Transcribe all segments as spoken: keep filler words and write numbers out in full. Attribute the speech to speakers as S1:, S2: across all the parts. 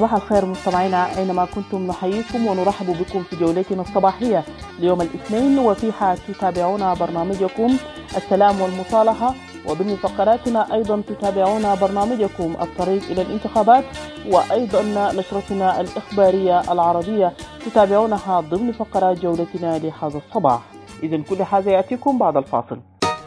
S1: صباح الخير مستمعينا أينما كنتم، نحييكم ونرحب بكم في جولتنا الصباحية ليوم الاثنين، وفيها تتابعون برنامجكم السلام والمصالحة، وضمن فقراتنا أيضا تتابعون برنامجكم الطريق إلى الانتخابات، وأيضا نشرتنا الإخبارية العربية تتابعونها ضمن فقرات جولتنا لهذا الصباح. إذن كل هذا يأتيكم بعد الفاصل.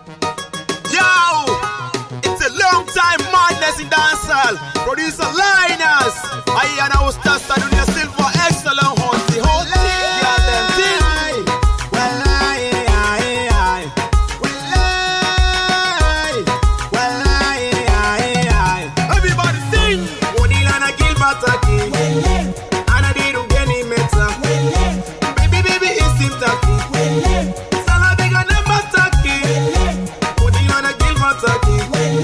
S2: Long time madness in dancehall. Producer Linus. I and I was just doing a silver excellent hunty hunty. Yeah, them thing. Well, I, I, I. Well, I, well, I, I, I. Everybody sing. Odil and a Gilbert Taki. And I didn't get any meta. Baby, baby, it's him Taki. Salah big on the Mataki. Odil and a Gilbert Taki.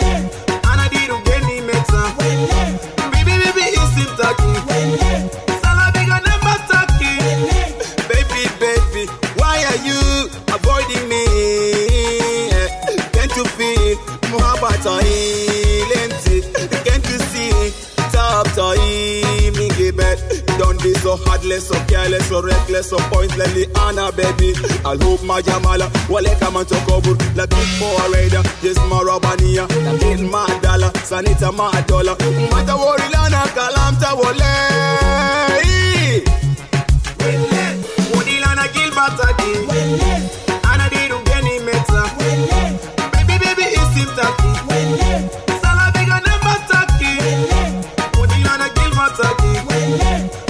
S2: So heartless, so careless, so reckless, so pointlessly Anna baby. I'll hope my Jamala wale kama tokobur la big for a raider. This marabania la kill my dollar, sanita my dollar. Mata wori lana kalamta wale. Wele, wodi lana Gilbert Taki. Wele, Anna diru geni meta. Wele, baby baby isim Taki. Wele, sala biga number Taki. Wele, wodi lana Gilbert Taki. Wele.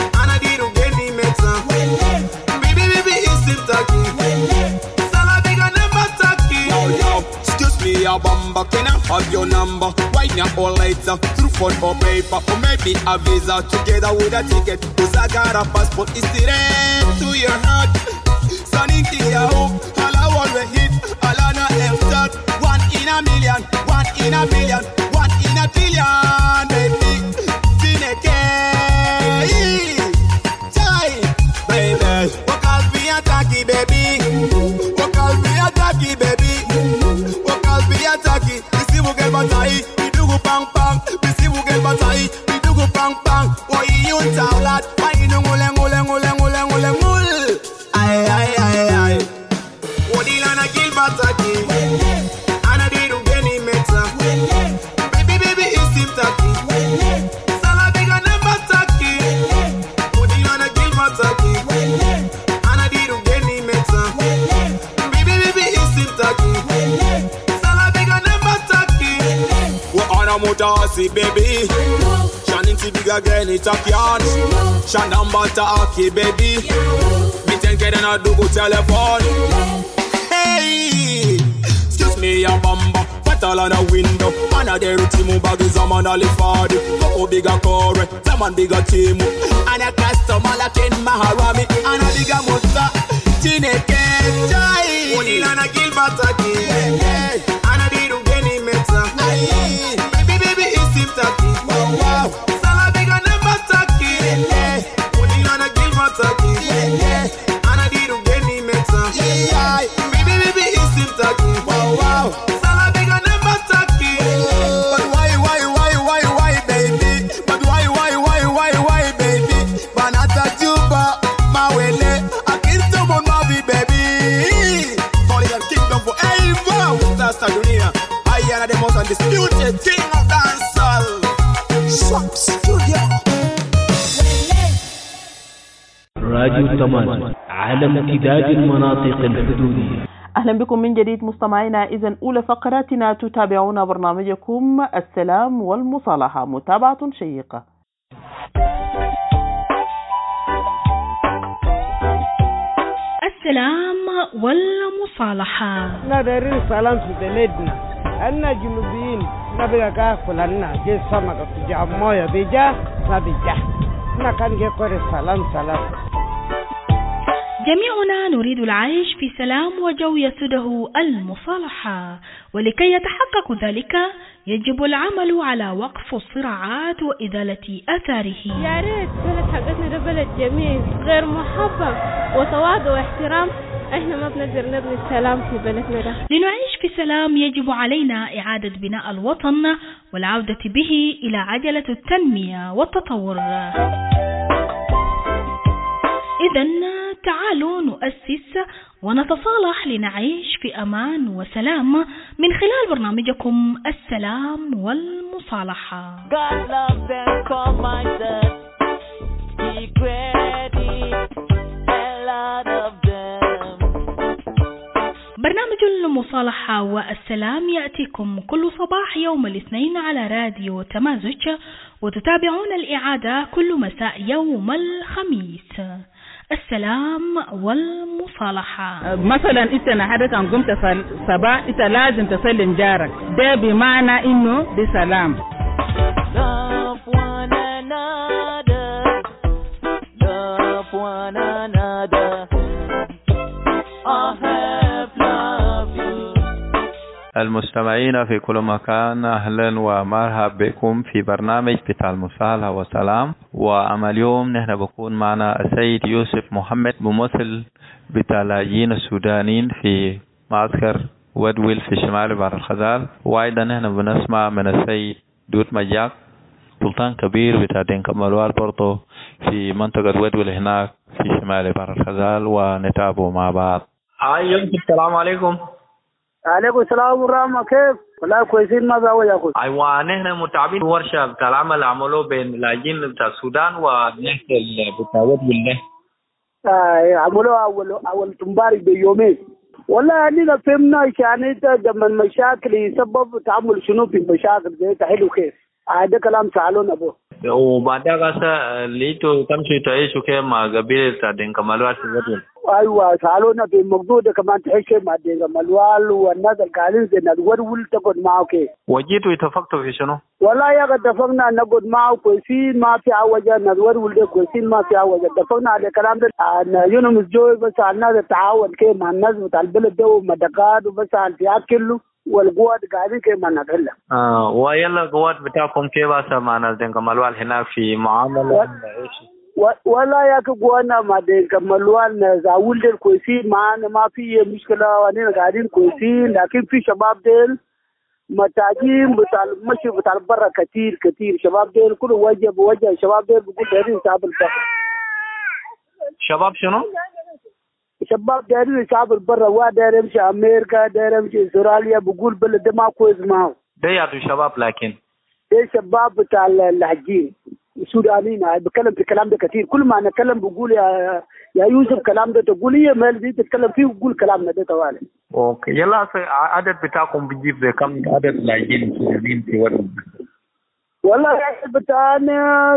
S2: A bamba, can I have your number? Why not all later? Through phone or paper, or maybe a visa together with a ticket. Cause I got a passport, it's straight to your heart. Sunning to your home, all I want to hit, all I know is that one in a million, one in a million, one in a billion, baby. Tineke, Chai, baby. Walk out be a tacky, baby. Walk out be a tacky, baby. Ataki, bisi bugel batai, bidugu pang pang, bisi bugel batai, bidugu pang pang. Why you taulat? Why you ngule ngule ngule ngule ngule ngul? Ay ay ay ay. Odila na Gilbert Taki, ana diru geni meta. Baby baby isim Taki, sala biga number Taki. Odila na Gilbert Taki, ana diru geni meta. Baby baby isim Taki. Mutasi baby, Shannon to big again it's a can. Shannon Bataki baby, me ten get and I do go telephone. Hey, excuse me a bamba, fatal on a window. Man a der timu bagi zaman alifadi. Go bigger core, zaman bigger timu. And a customer like in Maharami, and a bigger mutta. Tineke chai, Odila na Gilbert Taki, and a diru geni meta. Taki, wow, wow. Sala biga number Taki, Odila na Gilbert Taki, ana diru geni meta. Baby, baby, isim Taki, wow, wow. Sala biga number Taki. But why, why, why, why, why, baby? But why, why, why, why, why, baby? Banata juba, mawele, akinto mon mavi, baby. Holy and kingdom forever. That's the dunia. I am the most undisputed king of dance.
S3: راديو التماس على امتداد المناطق الحدودية.
S1: أهلا بكم من جديد مستمعينا. إذن أولى فقراتنا تتابعون برنامجكم السلام والمصالحة، متابعة شيقة.
S4: السلام والمصالحة.
S5: ندري سلام في بلدنا أنا جنوبيين نبغى كافل أنا جي سمك في جامويا بيجا نبيجا نكان جي كوري سلام سلام.
S4: جميعنا نريد العيش في سلام وجو يسوده المصالحة، ولكي يتحقق ذلك يجب العمل على وقف الصراعات وإزالة أثاره.
S6: يا ريت بلد حقتنا ده بلد جميل غير محبب وتواضع واحترام احنا ما بنقدر نبني السلام في بلدنا ده.
S4: لنعيش في سلام يجب علينا إعادة بناء الوطن والعودة به إلى عجلة التنمية والتطور. إذن تعالوا نؤسس ونتصالح لنعيش في أمان وسلام من خلال برنامجكم السلام والمصالحة. برنامج المصالحة والسلام يأتيكم كل صباح يوم الاثنين على راديو تمازج، وتتابعون الإعادة كل مساء يوم الخميس. السلام والمصالحة.
S7: مثلا انت نهارك ان قمت صباح انت لازم تسلم جارك، ده بمعنى انه بسلام.
S8: المستمعين في كل مكان، أهلا ومرحبا بكم في برنامج بتاع المصالحة والسلام. وأما اليوم نحن بكون معنا السيد يوسف محمد، ممثل بتاع اللاجئين السودانيين في معسكر ودويل في شمال بحر الغزال. وأيضا نحن بنسمع من السيد دوت مجاك، سلطان كبير بتاع دينكا ملوال برضو في منطقة ودويل هناك في شمال بحر الغزال، ونتابعوا مع بعض. أيوة، السلام عليكم.
S9: عليكم السلام ورحمة. كيف؟ والله كويسين. ما بقى يا أخوي؟
S8: أيوة، نحن متابعين ورشة بتاع العمل عملوه بين اللاجئين بتاع السودان ونحن بتاع ودويل.
S9: آه عملوه أول أول تمبارك بيومين. والله أننا فهمنا يعني لما المشاكل يسبب تعمل شنو في المشاكل زي تحلو كيف. هذا كلام سألونا أبوه.
S8: وبعدها قاسا ليتو تمشي تعيشوا كيف مع قبيلة دينكا ملوال في ودويل.
S9: ايوه سالونا في مقدود كمان تعيش مع دينكا ملوال والناس القاعدين زي الودول تقعد معه كيف.
S8: وجيتوا اتفقتوا في شنو؟
S9: والله يا قد اتفقنا نقعد معه كويسين، ما في عوجه. الودول ده كويسين ما في عوجه. اتفقنا على الكلام ده ان يونس جوي بس الناس التعاون كيف مع الناس بتاع البلد ده ومدقات وبس الفئات كله والقوات قاعدين كيف ما نتهلا.
S8: اه ويلا القوات بتاعكم كيف هسه مع ناس دينكا ملوال هناك في معامله ايش؟
S9: والله يا كقوانا ما دينكا ملوال زاول ديل كويسين معانا، ما في مشكله واننا قاعدين كويسين. لكن في شباب ديل متاجين بتاع المشي بتاع برا كثير كثير. شباب ديل كل وجه بوجه. شباب ديل بيقول دايرين يساب البر.
S8: شباب شنو؟
S9: شباب دايرين يساب البر، وداير يمشي امريكا، داير يمشي استراليا. بقول بلد ما كويس معه.
S8: ده يا شباب، لكن
S9: ده شباب بتاع اللاجئين السودانيين. بتكلم في الكلام ده كثير. كل ما نتكلم بقول يا يا يوسف كلام ده تقول لي ما اللي تتكلم فيه وقول كلامنا ده توالي.
S8: اوكي يلا عدد بتاعكم بيجيب كم عدد لاجئين السودانيين في ودويل؟
S9: والله العدد بتاعنا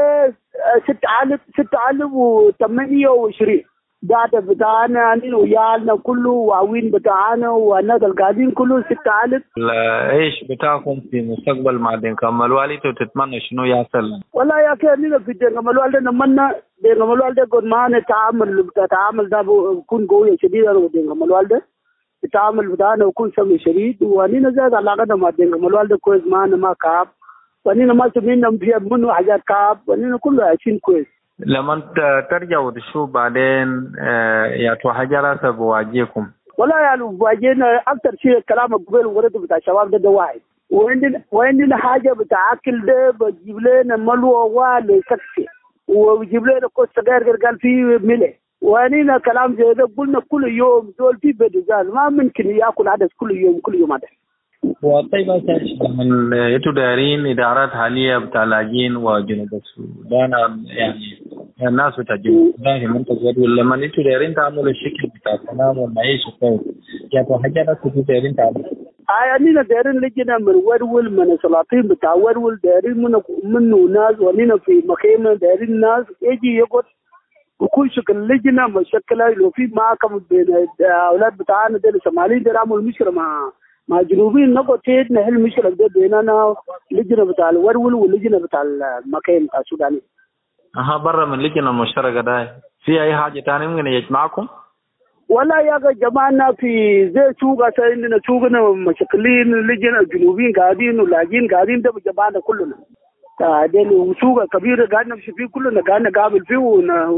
S9: ستة آلاف ستة آلاف وثمانية وعشرين. ده عدد بتاعنا أنا ويالنا كله وعوين بتاعنا والناس القاعدين كله ستة آلاف.
S8: ايش بتاعكم في المستقبل مع دينكا ملوال؟ تتمنى شنو يحصل؟
S9: والله يا اخي أنا في دينكا ملوال ده نتمنى دينكا ملوال ده قد معنا تعامل تعامل ده بيكون قوي شديد. أنا ودينكا ملوال ده التعامل بتاعنا بيكون سمي شديد، وأنينا زاد علاقتنا مع دينكا ملوال ده كويس معنا ما كعب، وأنينا ما سمينا فيها منه حاجات كعب، وأنينا كله عايشين كويس.
S8: لما ترجعوا وتشوف بعدين يا توحجرة بواجهكم؟
S9: والله يعني بواجهنا أكثر شيء كلام قبل ورد بتاع الشباب ده ده واحد. وعندنا وعندنا حاجة بتاع أكل ده بجيب لنا ملوى والي سكسي، وبجيب لنا كوس صغير قال فيه ملح. وعنينا كلام زي ده قلنا كل يوم دول في بدزال ما ممكن ياكل عدد كل يوم كل يوم عدد.
S8: وطيب من انتوا دايرين ادارات حاليه بتاع لاجئين وجنوب السودان، يعني الناس بتاع جنوب السودان في منطقه ودويل، لما انتوا دايرين تعملوا الشكل بتاع السلام والمعيشه كويس، يعني حاجه ناس كنتوا دايرين تعملوا؟
S9: آه اننا دايرين لجنه من ودويل، من السلاطين بتاع ودويل دايرين من منه ناس، ونينا في مخيمه دايرين ناس يجي يقعد وكل شكل لجنه مشكله. لو في معكم بين الاولاد بتاعنا دول الصوماليين دول عملوا مشكله مع مع جنوبيين، نقعد تيد نحل المشكله دي بيننا لجنه بتاع الودول واللجنه بتاع المكان بتاع السوداني.
S8: اها برا من اللجنه المشتركه ده في اي حاجه ثانيه ممكن يجمعكم؟
S9: والله يا جماعه في زي سوق عندنا سوقنا مشكلين، اللجنه الجنوبيين قاعدين واللاجئين قاعدين، ده جماعنا كلنا. ده سوق كبير قاعدين نمشي فيه كلنا، قاعدين نقابل فيه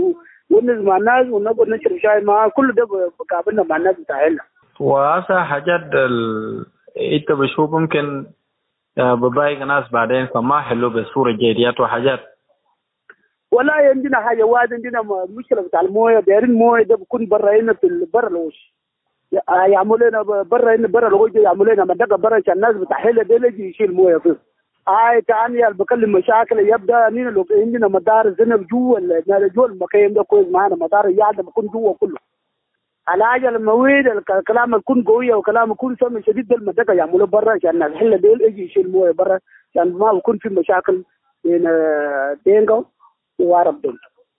S9: ونس مع الناس ونقعد نشرب شاي معاه، كل ده بقابلنا مع الناس بتاعنا.
S8: وهسه حاجات ال... انت بشوف ممكن ببايق ناس بعدين فما حلو بصورة جيديات وحاجات.
S9: ولا عندنا حاجة واحد، عندنا مشكلة بتاع المويه، دايرين المويه ده بكون برا هنا في برا الوش، يعملوا لنا برا هنا برا الوش، يعملوا لنا منطقة برا عشان الناس بتاع حيلة ده يجي يشيل مويه فيه. هاي تاني اللي بكلم مشاكل يبدا هنا لو عندنا مدارس هنا جوا جوا المكان ده كويس معانا، مدارس يعني بكون جوا كله. على حاجة المويد الكلام يكون قوية وكلام يكون سمع شديد ده المنطقة يعملوا برا عشان الحلة ديل يجي يشيل مويه برا عشان ما بكون في مشاكل بين دينجو وعرب دينجو.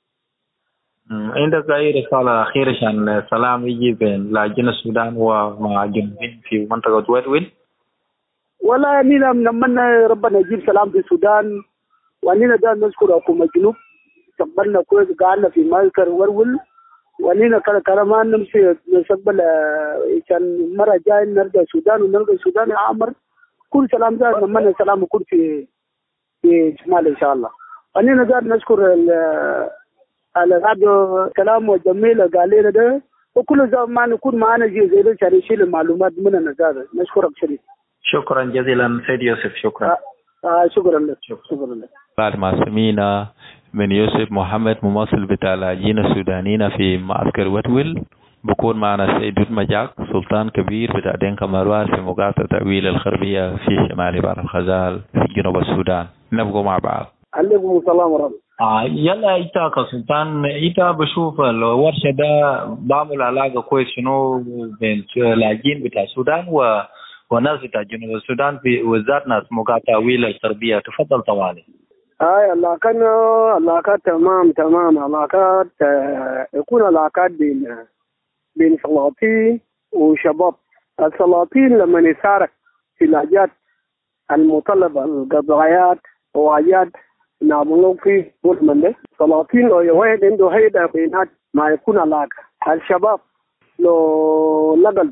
S8: عندك أي رسالة أخيرة عشان السلام يجي بين لاجئين السودان ومع جنوبين في منطقة ويل؟
S9: ولا نينا نتمنى ربنا يجيب سلام في السودان، ونينا ده نشكر حكومة الجنوب تقبلنا كويس قعدنا في مالكر ورول، ونينا كذا كلام نمشي نستقبل عشان مرة جاي نرجع السودان ونرجع السودان عامر كل سلام ده نتمنى السلام يكون في في شمال إن شاء الله. ونينا ده نشكر على الراديو كلام جميل قال لنا ده، وكل زمان يكون معنا زي زي ده عشان يشيل المعلومات مننا زاد. نشكرك شديد.
S8: شكرا جزيلا سيد يوسف. شكرا.
S9: آه آه شكرا لك. شكرا لك.
S8: بعد ما سمينا من يوسف محمد ممثل بتاع اللاجئين السودانيين في معسكر وتويل، بكون معنا سيد مجاك سلطان كبير بتاع دينكا مروان في مقاطعة تأويل الخربية في شمال بحر الغزال في جنوب السودان. نبقى مع بعض.
S9: عليكم السلام ورحمة.
S8: آه يلا انت كسلطان انت بشوف الورشة ده بعمل علاقة كويس شنو بين اللاجئين بتاع السودان و وناس بتاع جنوب السودان في وزارة ناس مقاطعة تأويل الخربية. تفضل طوالي.
S9: اي علاقات علاقات تمام تمام علاقات يكون علاقات بين بين سلاطين وشباب. السلاطين لما يشارك في الحاجات المطلبة القضايات وحاجات نعملوا في من ده، سلاطين لو واحد عنده هيدا بينات ما يكون علاقة. الشباب لو لقى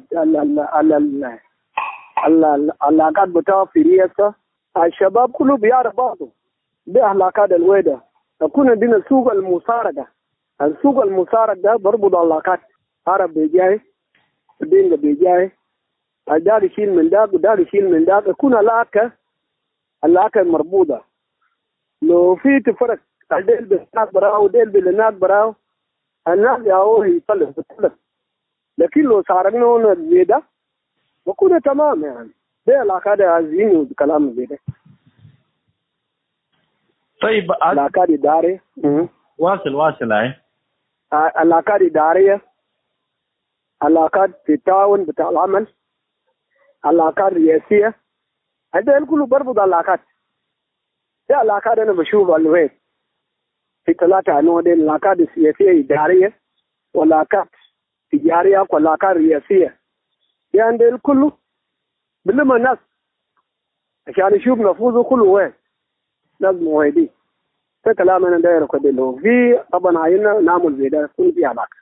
S9: العلاقات بتاعه في رياسة، الشباب كله بيعرف بعضه بأهلاكات الويدة. تكون عندنا سوق المسارقة، السوق المسارق ده بربط علاقات، عرب بيجاي دينجا بيجاي دار يشيل من داك ودار يشيل من داك، يكون علاقة علاقة مربوطة. لو في تفرق ديل بالناس براو ديل بالناس براو الناس ياو يطلب يطلب، لكن لو سارقنا زي ده بكون تمام يعني. ده علاقة ده عايزين وكلام زي ده.
S8: طيب
S9: علاقات إدارية.
S8: واصل واصل هاي.
S9: علاقات إدارية، علاقات في التعاون بتاع العمل، علاقات رئاسية، هذا كله بربط علاقات. ده علاقات أنا بشوف الوين في ثلاثة أنواع دي، علاقات سياسية إدارية وعلاقات تجارية وعلاقات رئاسية. يعني ده كله بلما الناس عشان يشوف نفوذه كله وين ناس موحدين. ده كلام أنا داير كده. لو في طبعا عايزنا نعمل زي ده يكون في علاقة.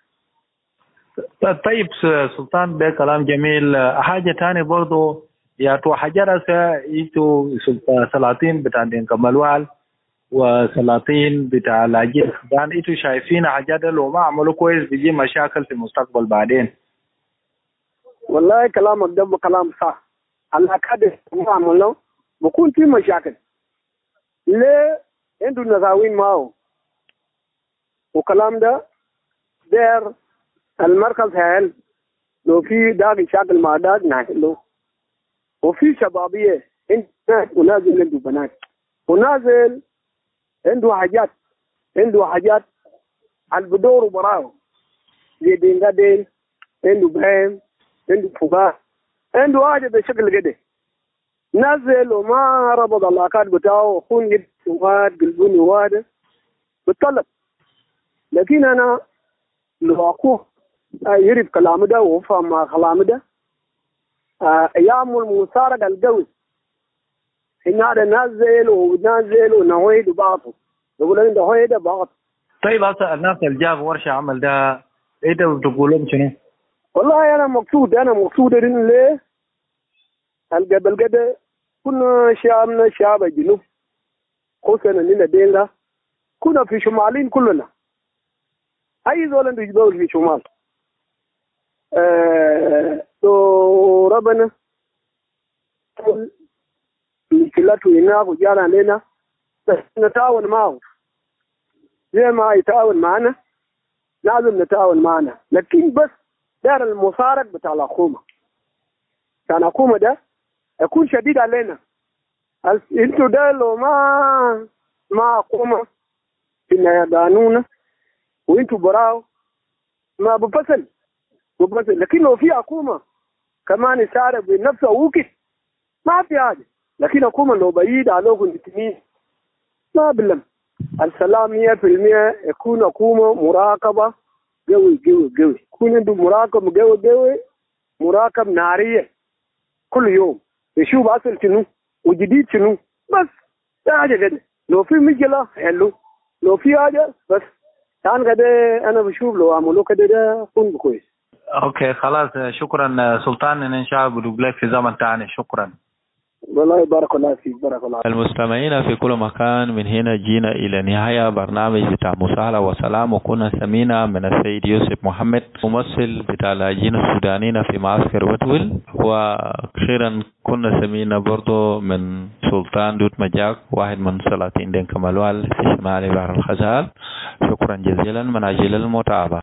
S8: طيب سلطان ده كلام جميل. حاجة تانية برضو يا تو حجرة يتو سلاطين بتاع دينكا ملوال وسلاطين بتاع لاجئين السودان، انتوا شايفين حاجات لو ما عملوا كويس بيجي مشاكل في المستقبل بعدين؟
S9: والله كلامك ده كلام صح. العلاقات ما عملوا بكون في مشاكل. ليه؟ عنده نزاوين معه وكلام ده دير المركز هل لو في داق مشاكل مع داق نحله. وفي شبابية انت ونازل عنده بنات ونازل عنده حاجات عنده حاجات على بدور وبراو زي دينغا دين، عنده بهم، عنده فوقات، عنده حاجة بشكل كده. نازل وما ربط العلاقات بتاعه خون جد واد قلبوني واد بتطلب. لكن أنا لو أكون يعرف كلامه ده وفهم مع كلامه ده يعمل مسارقة الجوز إن هذا نازل ونازل ونويد وبعضه يقول إن ده هويدا بعض.
S8: طيب هسه الناس اللي جاب ورشة عمل ده إيه ده بتقولهم شنو؟
S9: والله أنا مقصود أنا مقصود إن ليه القبل كده كنا شعبنا شعب الجنوب خصوصا إننا دينغا كنا في شمالين كلنا أي زول عنده دور في شمال أه... تو ربنا مشكلته هناك وجانا لنا نتعاون معه زي ما يتعاون معنا لازم نتعاون معنا، لكن بس دار المصارك بتاع الحكومة بتاع الحكومة ده يكون شديد علينا. انتوا ده لو ما ما حكومة يدانونا وانتوا براو ما بفصل بفصل، لكن لو في حكومة كمان يساعد بنفسه وكي ما في حاجة، لكن حكومة لو بعيد عليكم الاثنين ما بلم السلام مية في المية يكون حكومة مراقبة قوي قوي قوي، يكون عنده مراقبة قوي قوي مراقب نارية كل يوم يشوف أصل شنو وجديد شنو، بس ده حاجة كده. لو في مشكلة حلو، لو في حاجة بس كان كده أنا بشوف لو عملوا كده ده يكون كويس.
S8: اوكي خلاص، شكرا سلطان، ان شاء الله بدوق لك في زمن ثاني. شكرا
S9: والله بارك الله فيك. بارك الله.
S8: المستمعين في كل مكان، من هنا جينا إلى نهاية برنامج بتاع مصالحة وسلام، وكنا سمينا من السيد يوسف محمد ممثل بتاع اللاجئين السودانيين في معسكر وتول، وأخيرا كنا سمينا برضو من سلطان دوت مجاك واحد من سلاطين دين كمالوال في شمال بحر الغزال. شكرا جزيلا من أجل المتابعة.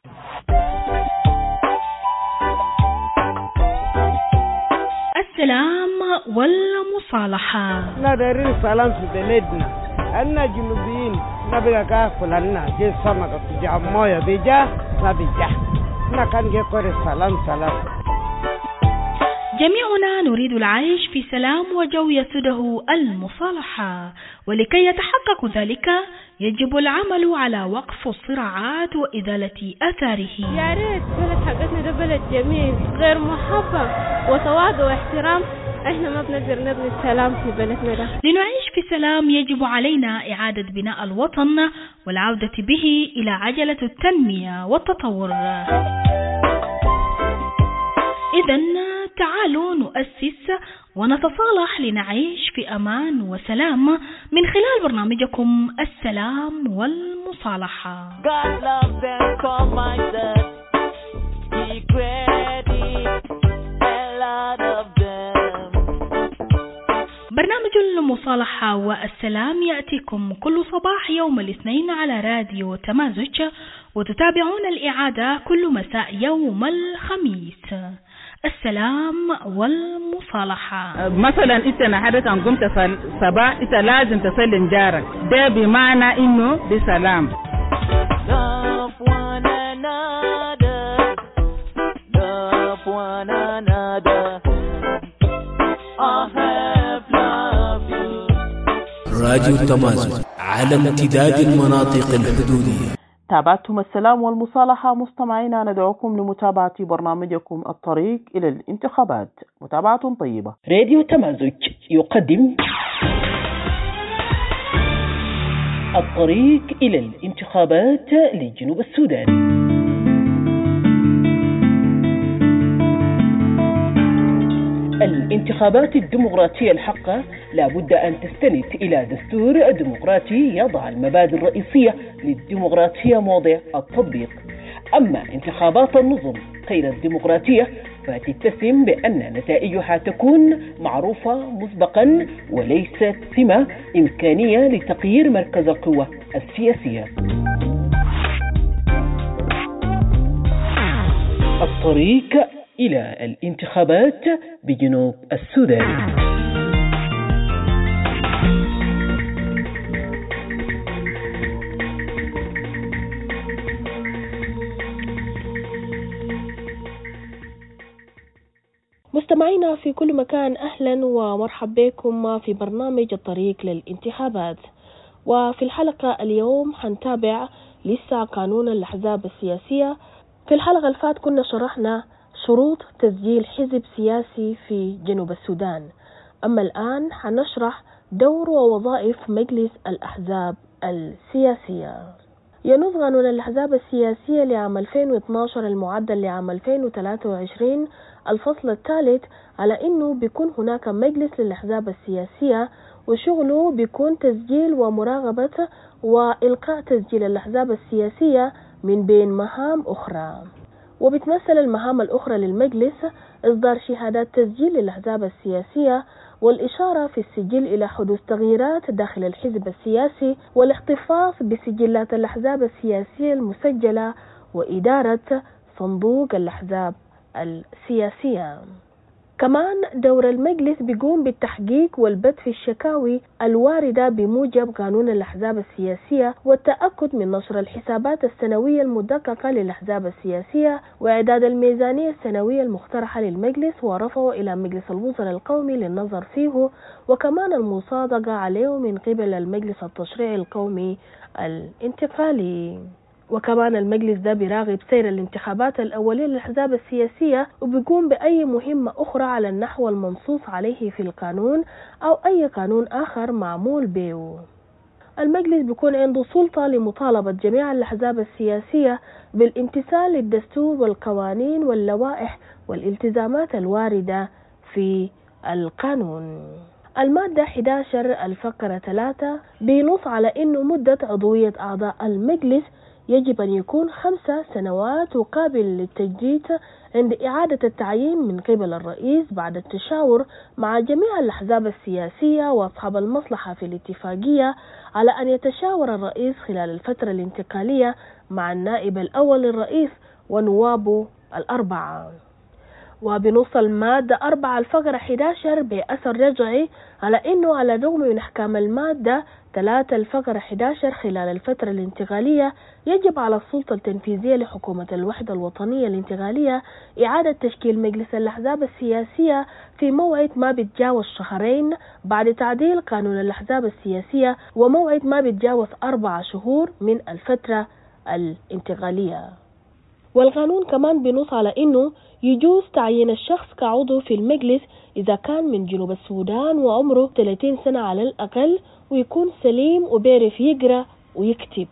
S4: السلام والمصالحة.
S5: ندري السلام في بلدنا، أنا جنوبيين نبغى كافل لنا جي سمكة تجاه موية بيجا نبيجا نكان جي كوري سلام سلام.
S4: جميعنا نريد العيش في سلام وجو يسوده المصالحة، ولكي يتحقق ذلك يجب العمل على وقف الصراعات وإزالة أثاره.
S6: يا ريت بلد حقتنا ده بلد جميل غير محبة وتواضع واحترام، احنا ما بنقدر نبني السلام في بلدنا ده.
S4: لنعيش في سلام يجب علينا إعادة بناء الوطن والعودة به إلى عجلة التنمية والتطور. إذن تعالوا نؤسس ونتصالح لنعيش في أمان وسلام من خلال برنامجكم السلام والمصالحة. برنامج المصالحة والسلام يأتيكم كل صباح يوم الاثنين على راديو تمازج، وتتابعون الإعادة كل مساء يوم الخميس. السلام والمصالحة.
S7: مثلا انت نهارك ان قمت صباح انت لازم تسلم جارك، ده بمعنى انه دي سلام.
S10: Love one another, love one another. I have loved you.
S3: راديو تمازج على امتداد المناطق الحدودية.
S1: تابعتم السلام والمصالحة. مستمعينا ندعوكم لمتابعة برنامجكم الطريق إلى الانتخابات. متابعة طيبة.
S11: راديو تمازج يقدم الطريق إلى الانتخابات لجنوب السودان. الانتخابات الديمقراطية الحقة لابد أن تستند إلى دستور ديمقراطي يضع المبادئ الرئيسية للديمقراطية موضع التطبيق. أما انتخابات النظم غير الديمقراطية فتتسم بأن نتائجها تكون معروفة مسبقا وليست سمة إمكانية لتغيير مركز القوة السياسية. الطريق إلى الانتخابات بجنوب السودان.
S6: مستمعينا في كل مكان، أهلا ومرحبا بكم في برنامج الطريق للانتخابات. وفي الحلقة اليوم هنتابع لسه قانون الأحزاب السياسية. في الحلقة الفات كنا شرحنا شروط تسجيل حزب سياسي في جنوب السودان، أما الآن هنشرح دور ووظائف مجلس الأحزاب السياسية. ينص قانون الأحزاب السياسية لعام ألفين واثني عشر المعدل لعام ألفين وثلاثة وعشرين الفصل الثالث على أنه بيكون هناك مجلس للأحزاب السياسية، وشغله بيكون تسجيل ومراقبة وإلقاء تسجيل الأحزاب السياسية من بين مهام أخرى. وبتمثل المهام الأخرى للمجلس إصدار شهادات تسجيل للأحزاب السياسية والإشارة في السجل إلى حدوث تغييرات داخل الحزب السياسي والاحتفاظ بسجلات الأحزاب السياسية المسجلة وإدارة صندوق الأحزاب السياسية. كمان دور المجلس بيقوم بالتحقيق والبت في الشكاوي الواردة بموجب قانون الأحزاب السياسية والتأكد من نشر الحسابات السنوية المدققة للأحزاب السياسية وإعداد الميزانية السنوية المقترحة للمجلس ورفعه إلى مجلس الوزراء القومي للنظر فيه، وكمان المصادقة عليه من قبل المجلس التشريعي القومي الانتقالي. وكمان المجلس ده بيراقب سير الانتخابات الأولية للأحزاب السياسية وبيقوم بأي مهمة أخرى على النحو المنصوص عليه في القانون أو أي قانون آخر معمول به. المجلس بيكون عنده سلطة لمطالبة جميع الأحزاب السياسية بالامتثال للدستور والقوانين واللوائح والالتزامات الواردة في القانون. المادة أحد عشر الفقرة ثلاثة بينص على أنه مدة عضوية أعضاء المجلس يجب أن يكون خمسة سنوات وقابل للتجديد عند إعادة التعيين من قبل الرئيس بعد التشاور مع جميع الأحزاب السياسية وأصحاب المصلحة في الاتفاقية على أن يتشاور الرئيس خلال الفترة الانتقالية مع النائب الأول للرئيس ونوابه الأربعة. وبنص المادة أربعة الفقرة أحد عشر بأثر رجعي على أنه على الرغم من أحكام المادة ثلاثة الفقرة أحد عشر خلال الفترة الانتقالية يجب على السلطة التنفيذية لحكومة الوحدة الوطنية الانتقالية إعادة تشكيل مجلس الأحزاب السياسية في موعد ما بيتجاوز شهرين بعد تعديل قانون الأحزاب السياسية وموعد ما بيتجاوز أربع شهور من الفترة الانتقالية. والقانون كمان بنص على أنه يجوز تعيين الشخص كعضو في المجلس إذا كان من جنوب السودان وعمره ثلاثين سنة على الأقل ويكون سليم وبيعرف يقرأ ويكتب.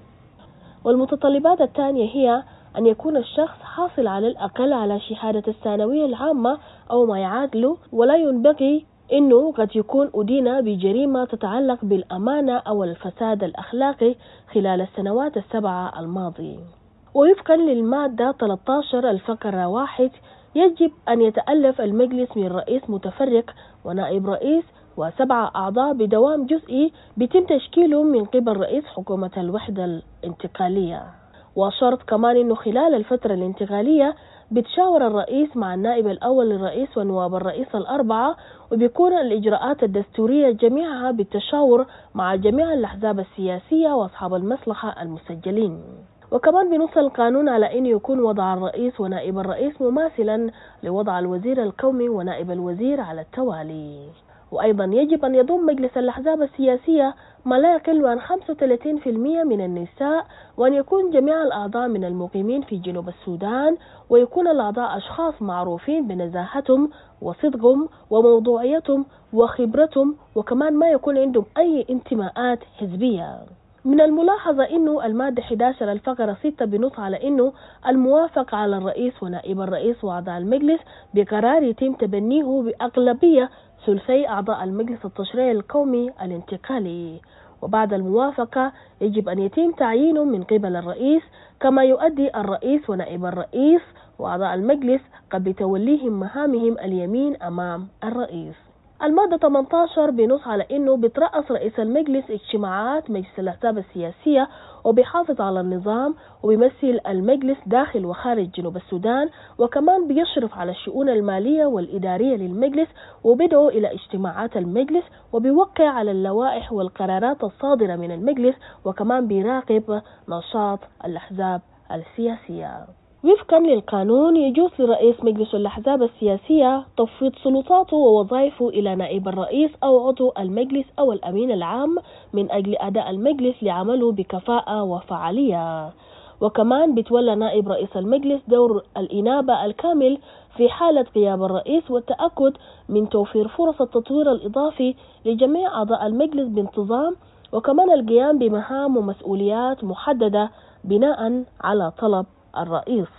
S6: والمتطلبات الثانية هي أن يكون الشخص حاصل على الأقل على شهادة الثانوية العامة أو ما يعادله، ولا ينبغي أنه قد يكون أدين بجريمة تتعلق بالأمانة أو الفساد الأخلاقي خلال السنوات السبعة الماضية. ووفقا للمادة ثلاثة عشر الفقرة واحد يجب أن يتألف المجلس من رئيس متفرق ونائب رئيس وسبعة أعضاء بدوام جزئي بيتم تشكيلهم من قبل رئيس حكومة الوحدة الانتقالية. وشرط كمان أنه خلال الفترة الانتقالية بتشاور الرئيس مع النائب الأول للرئيس ونواب الرئيس الأربعة، وبيكون الإجراءات الدستورية جميعها بالتشاور مع جميع الأحزاب السياسية وأصحاب المصلحة المسجلين. وكمان بنص القانون على أن يكون وضع الرئيس ونائب الرئيس مماثلا لوضع الوزير القومي ونائب الوزير على التوالي. وأيضا يجب أن يضم مجلس الأحزاب السياسية ما لا يقل عن خمسة وثلاثين بالمئة من النساء، وأن يكون جميع الأعضاء من المقيمين في جنوب السودان، ويكون الأعضاء أشخاص معروفين بنزاهتهم وصدقهم وموضوعيتهم وخبرتهم، وكمان ما يكون عندهم أي انتماءات حزبية. من الملاحظة أنه المادة أحد عشر الفقرة ستة بنص على أنه الموافق على الرئيس ونائب الرئيس وأعضاء المجلس بقرار يتم تبنيه بأغلبية ثلثي أعضاء المجلس التشريعي القومي الانتقالي، وبعد الموافقة يجب أن يتم تعيينه من قبل الرئيس، كما يؤدي الرئيس ونائب الرئيس وأعضاء المجلس قد بتوليهم مهامهم اليمين أمام الرئيس. المادة ثمانية عشر بنص على أنه بترأس رئيس المجلس اجتماعات مجلس الأحزاب السياسية وبيحافظ على النظام وبيمثل المجلس داخل وخارج جنوب السودان، وكمان بيشرف على الشؤون المالية والإدارية للمجلس وبدعو إلى اجتماعات المجلس وبيوقع على اللوائح والقرارات الصادرة من المجلس، وكمان بيراقب نشاط الأحزاب السياسية. وفقا للقانون يجوز لرئيس مجلس الأحزاب السياسية تفويض سلطاته ووظائفه إلى نائب الرئيس أو عضو المجلس أو الأمين العام من أجل أداء المجلس لعمله بكفاءة وفعالية. وكمان بتولى نائب رئيس المجلس دور الإنابة الكامل في حالة غياب الرئيس والتأكد من توفير فرص التطوير الإضافي لجميع أعضاء المجلس بانتظام، وكمان القيام بمهام ومسؤوليات محددة بناء على طلب الرئيس.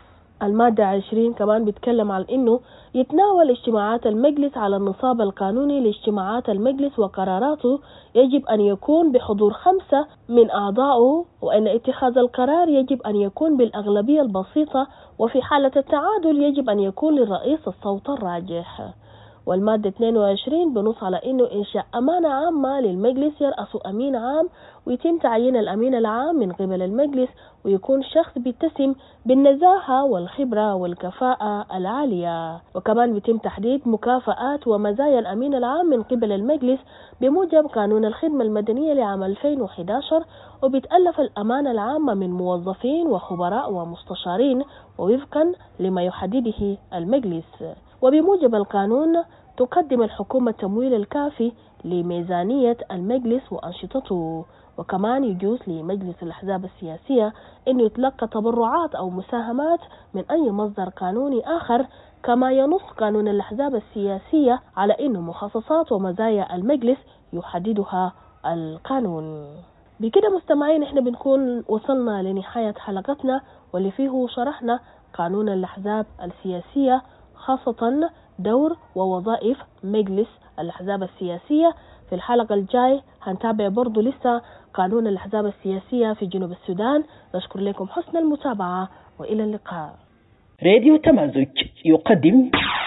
S6: المادة عشرين كمان بيتكلم عن إنه يتناول اجتماعات المجلس على النصاب القانوني لاجتماعات المجلس وقراراته يجب أن يكون بحضور خمسة من أعضائه، وأن اتخاذ القرار يجب أن يكون بالأغلبية البسيطة، وفي حالة التعادل يجب أن يكون للرئيس الصوت الراجح. والمادة اثنين وعشرين بنص على إنه إنشاء أمانة عامة للمجلس يرأس أمين عام، ويتم تعيين الأمين العام من قبل المجلس، ويكون شخص بيتسم بالنزاهة والخبرة والكفاءة العالية. وكمان بيتم تحديد مكافآت ومزايا الأمين العام من قبل المجلس بموجب قانون الخدمة المدنية لعام ألفين وأحد عشر، وبتألف الأمانة العامة من موظفين وخبراء ومستشارين ووفقا لما يحدده المجلس. وبموجب القانون تقدم الحكومة التمويل الكافي لميزانية المجلس وأنشطته. وكمان يجوز لمجلس الأحزاب السياسية أن يتلقى تبرعات أو مساهمات من أي مصدر قانوني آخر، كما ينص قانون الأحزاب السياسية على أن مخصصات ومزايا المجلس يحددها القانون. بكده مستمعين احنا بنكون وصلنا لنهاية حلقتنا، واللي فيه شرحنا قانون الأحزاب السياسية، خاصة دور ووظائف مجلس الأحزاب السياسية. في الحلقة الجاي هنتابع برضو لسه قانون الأحزاب السياسية في جنوب السودان. نشكر لكم حسن المتابعة وإلى اللقاء.
S11: راديو تمازج يقدم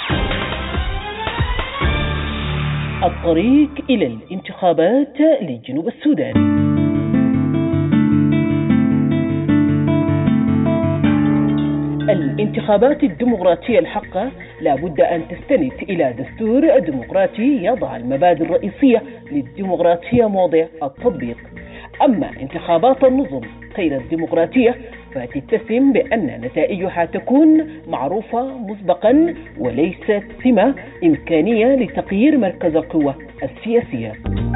S11: الطريق إلى الانتخابات لجنوب السودان. الانتخابات الديمقراطية الحقة لا بد أن تستند إلى دستور ديمقراطي يضع المبادئ الرئيسية للديمقراطية موضع التطبيق. أما انتخابات النظم غير الديمقراطية فتتسم بأن نتائجها تكون معروفة مسبقا وليست سمة إمكانية لتغيير مركز القوة السياسية.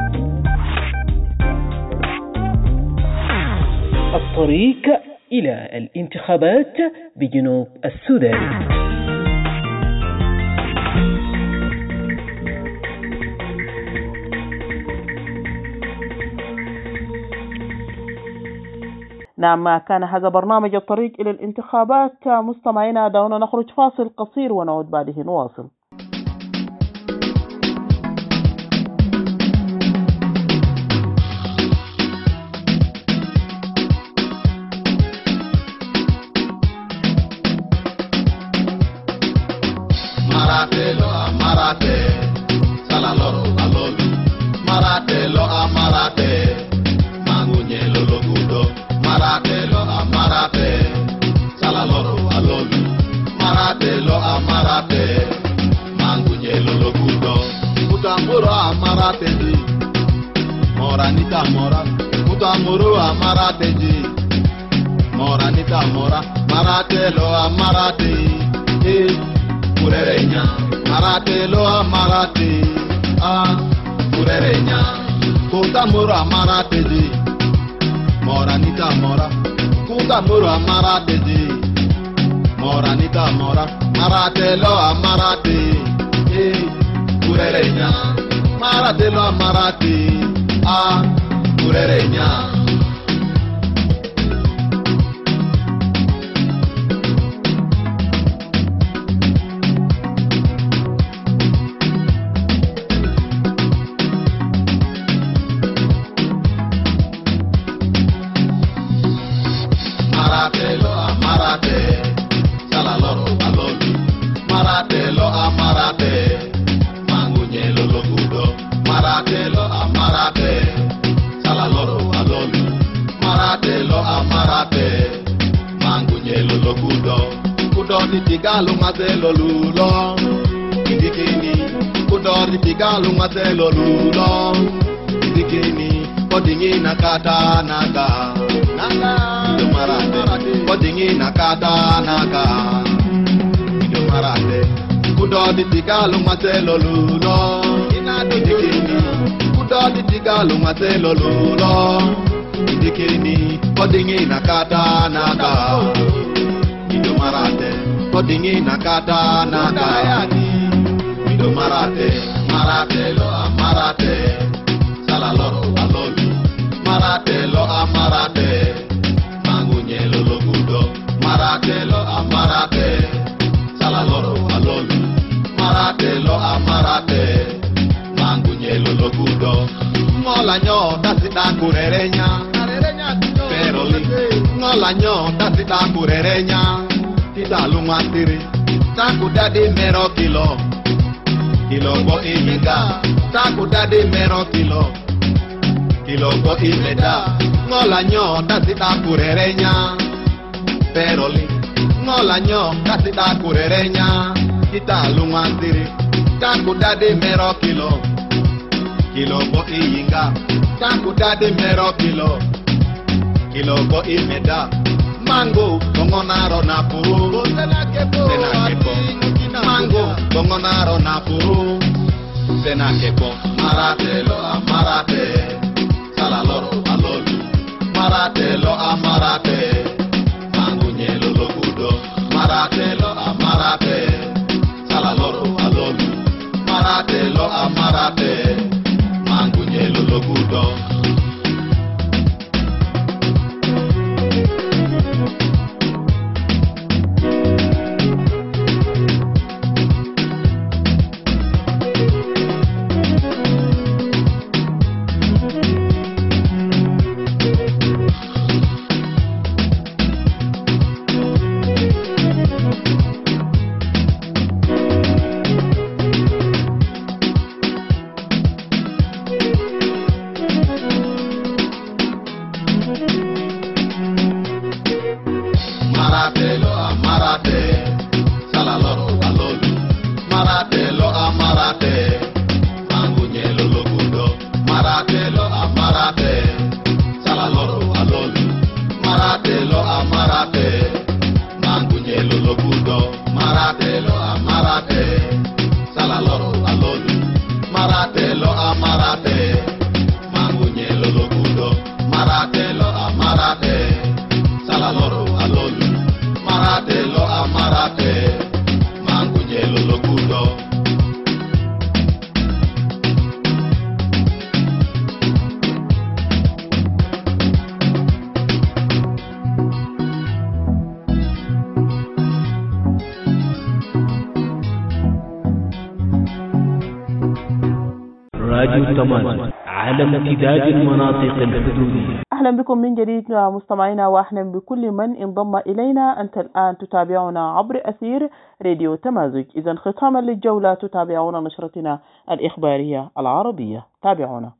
S11: الطريق إلى الانتخابات بجنوب السودان.
S1: نعم، كان هذا برنامج الطريق إلى الانتخابات. مستمعينا دعونا نخرج فاصل قصير ونعود بعده نواصل.
S2: Marate lo amarate, salaloro alolu. Marate lo amarate, mangunye lo logudo. Marate lo amarate, salaloro alolu. Marate lo amarate, mangunye lo logudo. Mutamuro amarate di, moranita mora. Mutamuro amarate di, moranita mora. Marate lo amarate, eh. Kurerenya, marate lo amarate, ah, kurerenya, kuta muro amarate di, moranita mora, kuta muro amarate di, moranita mora, marate lo amarate, eh, kurerenya, marate lo amarate, ah, kurerenya. Tigalo matelo lulo, idikini. Kudori tigalo matelo lulo, idikini. Kodingi nakata naga, naga. Idomarate, kodingi nakata naga, idomarate. Kudori tigalo matelo lulo, idikini. Kudori tigalo matelo lulo, idikini. Kodingi nakata naga, idomarate. Kodingi nakata naga yani Mido marate, marate lo amarate Salaloro alolu Marate lo amarate Mangunye lo logudo Marate lo amarate
S12: ngola nyota sita kurerenya peroli ngola nyota sita kurerenya tidalu matiri takudade mero kilo kilo bo imiga takudade mero kilo kilo bo imeda ngola nyota sita kurerenya peroli ngola nyota sita kurerenya tidalu matiri takudade mero kilo kilo bo iyinga takudade mero kilo kilo bo imeda mango bongonaro na puru tena kepo mango bongonaro na puru tena kepo marate lo amarate salaloro alolu marate lo amarate mango nyelo lo gudo marate lo amarate salaloro alolu marate lo amarate mango nyelo lo gudo.
S3: على امتداد المناطق الحدودية.
S1: أهلا بكم من جديد مستمعينا، وأهلا بكل من انضم إلينا. أنت الآن تتابعنا عبر أثير راديو تمازج. إذا ختاما للجولة تتابعون نشرتنا الإخبارية العربية. تابعونا.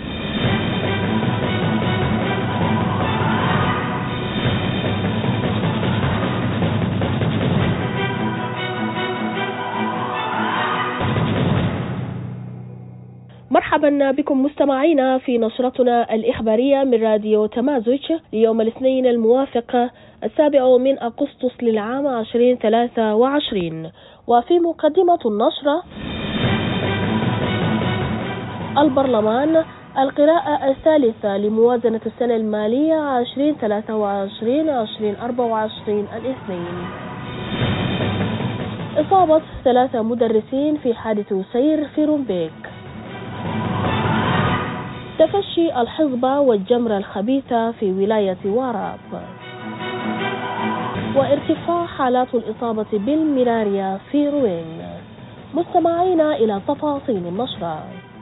S6: مرحبا بكم مستمعينا في نشرتنا الإخبارية من راديو تمازج ليوم الاثنين الموافق السابع من أغسطس للعام عشرين ثلاثة وعشرين. وفي مقدمة النشرة: البرلمان القراءة الثالثة لموازنة السنة المالية عشرين ثلاثة وعشرين عشرين أربعة وعشرين الاثنين. إصابة ثلاثة مدرسين في حادث سير في رومبيك. تفشي الحصبة والجمرة الخبيثة في ولاية واراب. وارتفاع حالات الإصابة بالملاريا في روين. مستمعينا إلى تفاصيل النشرة.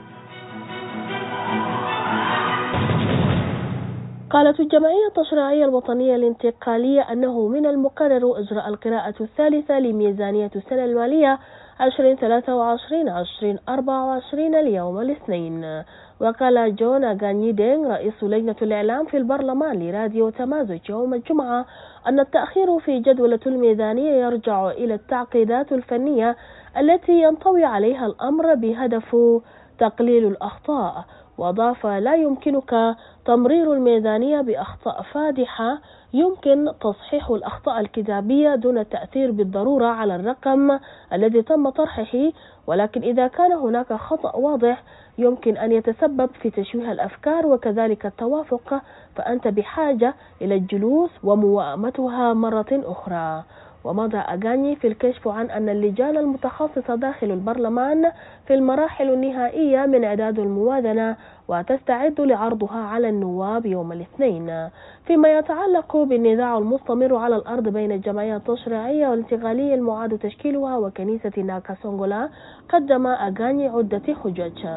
S6: قالت الجمعية التشريعية الوطنية الانتقالية أنه من المقرر إجراء القراءة الثالثة لميزانية السنة المالية عشرين ثلاثة وعشرين عشرين أربعة وعشرين اليوم الاثنين. وقال جون أغاني دينغ رئيس لجنة الإعلام في البرلمان لراديو تمازج يوم الجمعة أن التأخير في جدولة الميزانية يرجع إلى التعقيدات الفنية التي ينطوي عليها الأمر بهدف تقليل الأخطاء. وأضاف: لا يمكنك تمرير الميزانية بأخطاء فادحة، يمكن تصحيح الأخطاء الكتابية دون التأثير بالضرورة على الرقم الذي تم طرحه، ولكن إذا كان هناك خطأ واضح يمكن أن يتسبب في تشويه الأفكار وكذلك التوافق، فأنت بحاجة إلى الجلوس وموائمتها مرة أخرى. ومضى أغاني في الكشف عن أن اللجان المتخصصة داخل البرلمان في المراحل النهائية من إعداد الموازنة وتستعد لعرضها على النواب يوم الاثنين. فيما يتعلق بالنزاع المستمر على الأرض بين الجمعية التشريعية والانتقالية المعاد تشكيلها وكنيسة ناكاسونغولا، قدم أغاني عدة حجج.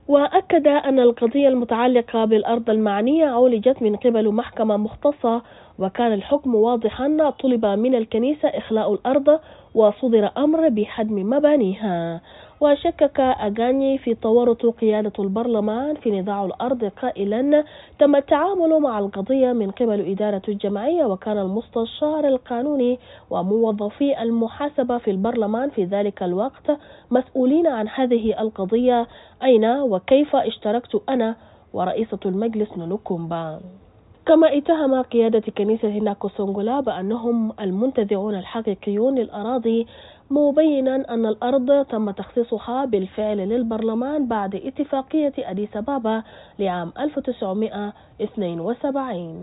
S6: وأكد أن القضية المتعلقة بالأرض المعنية عولجت من قبل محكمة مختصة، وكان الحكم واضحا، طلب من الكنيسة إخلاء الأرض وصدر أمر بهدم مبانيها. وشكك أغاني في تورط قيادة البرلمان في نزاع الأرض قائلا تم التعامل مع القضية من قبل إدارة الجمعية، وكان المستشار القانوني وموظفي المحاسبة في البرلمان في ذلك الوقت مسؤولين عن هذه القضية. أين وكيف اشتركت أنا ورئيسة المجلس نلوكومبا؟ كما اتهم قيادة كنيسة ناكوسونغولا بأنهم المنتزعون الحقيقيون للأراضي، مبينا أن الأرض تم تخصيصها بالفعل للبرلمان بعد اتفاقية أديس أبابا لعام ألف وتسعمائة واثنين وسبعين.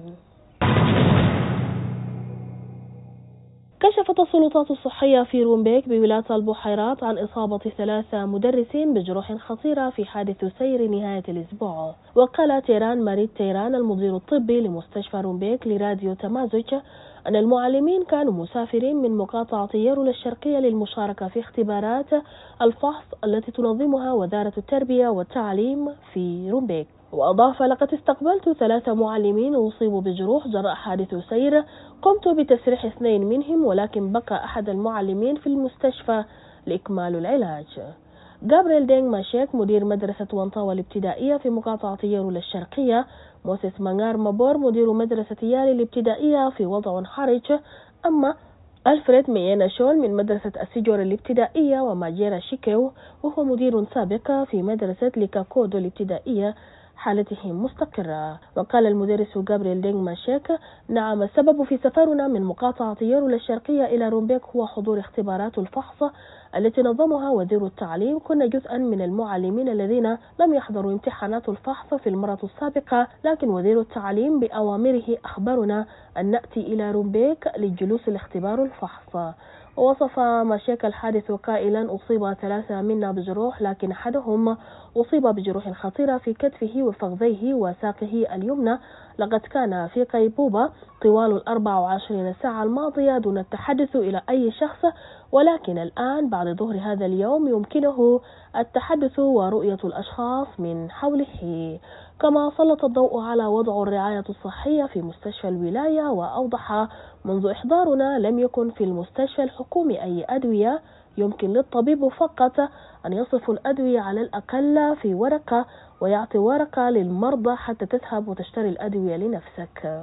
S6: كشفت السلطات الصحية في رومبيك بولاية البحيرات عن إصابة ثلاثة مدرسين بجروح خطيرة في حادث سير نهاية الأسبوع. وقال تيران مريد تيران المدير الطبي لمستشفى رومبيك لراديو تمازج أن المعلمين كانوا مسافرين من مقاطعة يرول الشرقية للمشاركة في اختبارات الفحص التي تنظمها وزارة التربية والتعليم في رومبيك. وأضاف: لقد استقبلت ثلاثة معلمين أصيبوا بجروح جراء حادث سير، قمت بتسريح اثنين منهم، ولكن بقى أحد المعلمين في المستشفى لإكمال العلاج. جابريل دينغ ماشيك مدير مدرسة وانطاوة الابتدائية في مقاطعة يرول الشرقية، موسيس مانغار مابور مدير مدرسة يالي الابتدائية في وضع حرج. أما ألفريد ميانا شول من مدرسة السجور الابتدائية، وماجيرا شيكيو وهو مدير سابق في مدرسة ليكاكودو الابتدائية حالتهم مستقرة. وقال المدرس جابريل دينغ ماشيك: نعم، السبب في سفرنا من مقاطعة يرول الشرقية إلى رومبيك هو حضور اختبارات الفحص التي نظمها وزير التعليم. كنا جزءا من المعلمين الذين لم يحضروا امتحانات الفحص في المرة السابقة، لكن وزير التعليم بأوامره أخبرنا أن نأتي إلى رومبيك للجلوس لاختبار الفحص. ووصف ماشيك الحادث قائلا: أصيب ثلاثة منا بجروح، لكن أحدهم أصيب بجروح خطيرة في كتفه وفخذيه وساقه اليمنى. لقد كان في غيبوبة طوال الأربع وعشرين ساعة الماضية دون التحدث إلى أي شخص، ولكن الآن بعد ظهر هذا اليوم يمكنه التحدث ورؤية الأشخاص من حوله. كما سلط الضوء على وضع الرعاية الصحية في مستشفى الولاية، وأوضح: منذ إحضارنا لم يكن في المستشفى الحكومي أي أدوية، يمكن للطبيب فقط أن يصف الأدوية على الأقل في ورقة ويعطي ورقة للمرضى حتى تذهب وتشتري الأدوية لنفسك.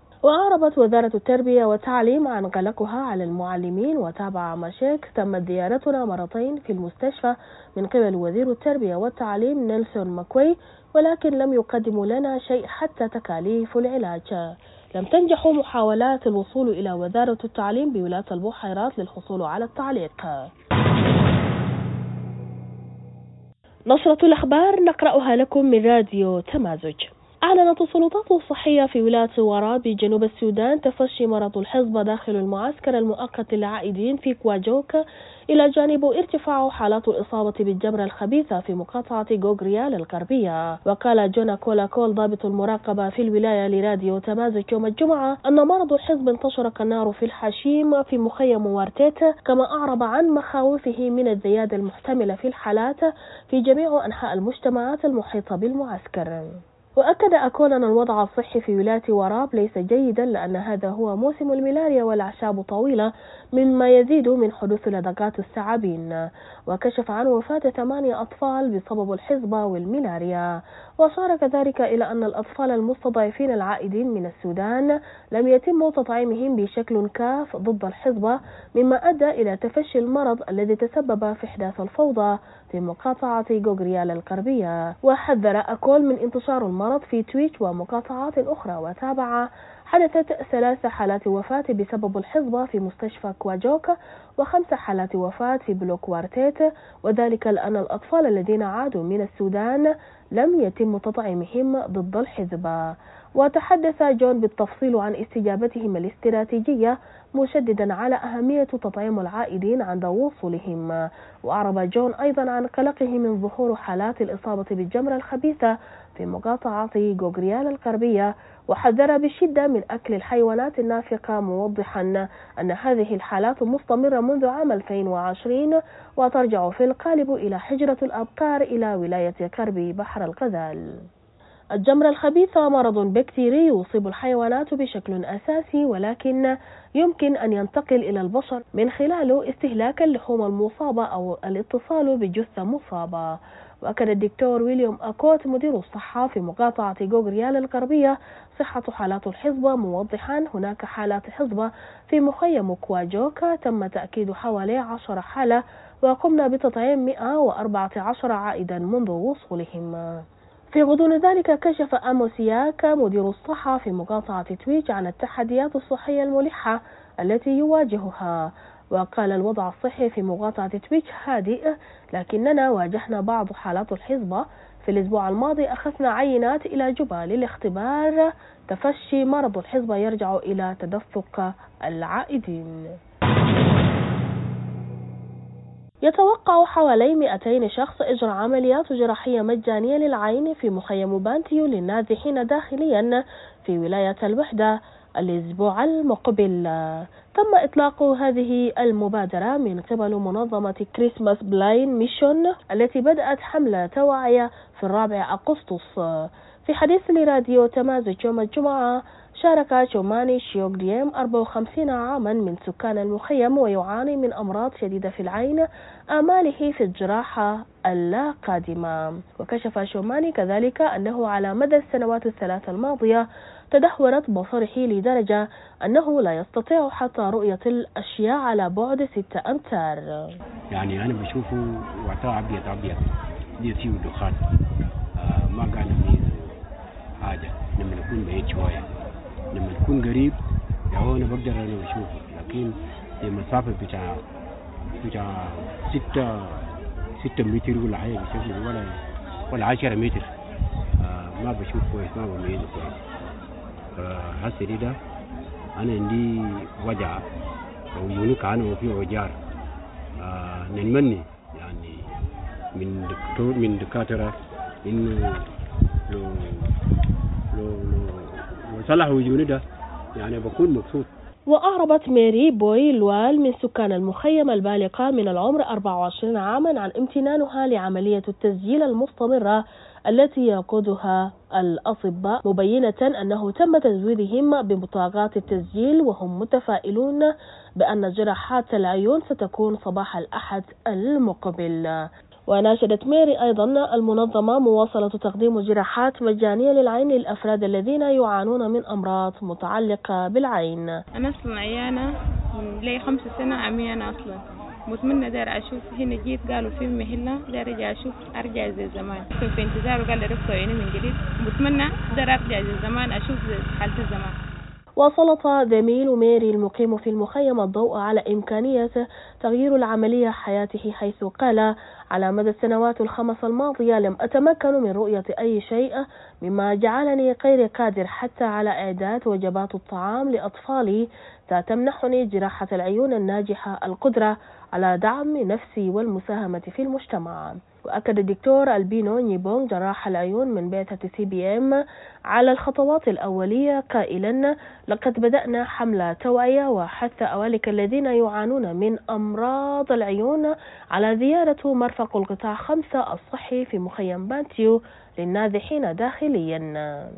S6: وأعربت وزارة التربية والتعليم عن قلقها على المعلمين، وتابع ماشيك: تمت زيارتنا مرتين في المستشفى من قبل وزير التربية والتعليم نيلسون ماكوي، ولكن لم يقدموا لنا شيء حتى تكاليف العلاج. لم تنجح محاولات الوصول إلى وزارة التعليم بولاية البحيرات للحصول على التعليق. نشرة الأخبار نقرأها لكم من راديو تمازج. أعلنت السلطات الصحية في ولاية وراب بجنوب السودان تفشي مرض الحصبة داخل المعسكر المؤقت للعائدين في كواجوك، إلى جانب ارتفاع حالات الإصابة بالجمرة الخبيثة في مقاطعة غوغريال الغربية. وقال جونا كولا كول ضابط المراقبة في الولاية لراديو تمازج يوم الجمعة أن مرض الحصبة انتشر كالنار في الحشيم في مخيم وارتيت، كما أعرب عن مخاوفه من الزيادة المحتملة في الحالات في جميع أنحاء المجتمعات المحيطة بالمعسكر. وأكد أكول أن الوضع الصحي في ولاية وراب ليس جيدا، لأن هذا هو موسم الملاريا والأعشاب طويلة، مما يزيد من حدوث لدغات الثعابين. وكشف عن وفاة ثمانية أطفال بسبب الحصبة والملاريا. وأشار كذلك إلى أن الأطفال المستضعفين العائدين من السودان لم يتم تطعيمهم بشكل كاف ضد الحصبة، مما أدى إلى تفشي المرض الذي تسبب في إحداث الفوضى في مقاطعة غوغريال الغربية. وحذر أكول من انتشار المرض في تويتش ومقاطعات أخرى. وتابع: حدثت ثلاث حالات وفاة بسبب الحصبة في مستشفى كواجوك، وخمس حالات وفاة في بلوك وارتيت، وذلك لأن الأطفال الذين عادوا من السودان لم يتم تطعيمهم ضد الحصبة. وتحدث جون بالتفصيل عن استجابتهم الاستراتيجية، مشددا على أهمية تطعيم العائدين عند وصولهم. وأعرب جون أيضا عن قلقه من ظهور حالات الإصابة بالجمرة الخبيثة في مقاطعة غوغريال الغربية، وحذر بشدة من أكل الحيوانات النافقة، موضحا أن هذه الحالات مستمرة منذ عام ألفين وعشرين وترجع في الغالب إلى حجرة الأبقار إلى ولاية غرب بحر الغزال. الجمرة الخبيثة مرض بكتيري يصيب الحيوانات بشكل أساسي، ولكن يمكن أن ينتقل إلى البشر من خلال استهلاك اللحوم المصابة أو الاتصال بجثة مصابة. وأكد الدكتور ويليام أكوت مدير الصحة في مقاطعة غوغريال الغربية صحة حالات الحصبة، موضحا هناك حالات حصبة في مخيم كواجوكا تم تأكيد حوالي عشر حالة، وقمنا بتطعيم مئة وأربعة عشر عائدا منذ وصولهم. في غضون ذلك كشف أموسياك مدير الصحة في مقاطعة تويتش عن التحديات الصحية الملحة التي يواجهها، وقال الوضع الصحي في مقاطعة تويتش هادئ، لكننا واجهنا بعض حالات الحصبة. في الأسبوع الماضي أخذنا عينات إلى جوبا للاختبار تفشي مرض الحصبة يرجع إلى تدفق العائدين. يتوقع حوالي مئتين شخص إجراء عمليات جراحية مجانية للعين في مخيم بانتيو للنازحين داخليا في ولاية الوحدة الأسبوع المقبل. تم إطلاق هذه المبادرة من قبل منظمة كريسماس بلاين ميشون التي بدأت حملة توعية في الرابع أغسطس. في حديث لراديو تمازج يوم الجمعة، شارك شوماني شيوك ديام أربعة وخمسين عاما من سكان المخيم ويعاني من أمراض شديدة في العين، آماله في الجراحة اللا قادمة. وكشف شوماني كذلك أنه على مدى السنوات الثلاث الماضية تدهورت بصره لدرجة أنه لا يستطيع حتى رؤية الأشياء على بعد ستة أمتار.
S13: يعني أنا بشوفه وعطاه أبيض أبيض دي فيه دخان، آه ما قال لي حاجة. لما نكون بعيد شوية، لما نكون قريب يعني أنا بقدر أنا بشوفه، لكن المسافة بتاع بتاع ستة ستة متر ولا حاجة بشوفه ولا ولا عشرة متر، آه ما بشوف كويس، ما بميز كويس. فهسه ده أنا عندي وجع ويونيك عنه وفيه وجار. آه نتمنى يعني من دكتور من دكاترة إنه لو لو لو صلحوا وجوني ده يعني بكون مبسوط.
S6: وأعربت ميري بوي لوال من سكان المخيم البالغة من العمر أربعة وعشرين عاما عن امتنانها لعملية التسجيل المستمرة التي يقودها الأطباء، مبينة أنه تم تزويدهم ببطاقات التسجيل وهم متفائلون بأن جراحات العيون ستكون صباح الأحد المقبل. وناشدت ميري أيضا المنظمة مواصلة تقديم جراحات مجانية للعين للأفراد الذين يعانون من أمراض متعلقة بالعين.
S14: أنا أصلا عيانة من لي خمس سنة عميانة أصلا، متمنى دار أشوف هنا جيت قالوا في مهلة دار أرجع أشوف أرجع زي زمان، في انتظار وقال لي رفضوا عيني من جديد، متمنى دار أرجع زي زمان أشوف حالة الزمان.
S6: وسلط زميل ميري المقيم في المخيم الضوء على إمكانية تغيير العملية حياته، حيث قال: على مدى السنوات الخمس الماضية لم أتمكن من رؤية أي شيء، مما جعلني غير قادر حتى على إعداد وجبات الطعام لأطفالي. تمنحني جراحة العيون الناجحة القدرة على دعم نفسي والمساهمة في المجتمع. وأكد الدكتور ألبينو نيبونغ جراح العيون من بعثة سي بي إم على الخطوات الأولية قائلا: لقد بدأنا حملة توعية وحث أولئك الذين يعانون من أمراض العيون على زيارة مرفق القطاع خمسة الصحي في مخيم بانتيو للنازحين داخليا.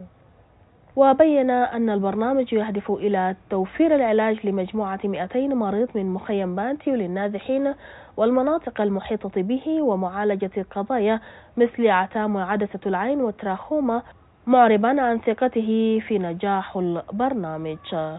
S6: وبين أن البرنامج يهدف إلى توفير العلاج لمجموعة مئتين مريض من مخيم بانتيو للنازحين والمناطق المحيطة به، ومعالجة قضايا مثل عتام وعدسة العين والتراخوما، معربا عن ثقته في نجاح البرنامج.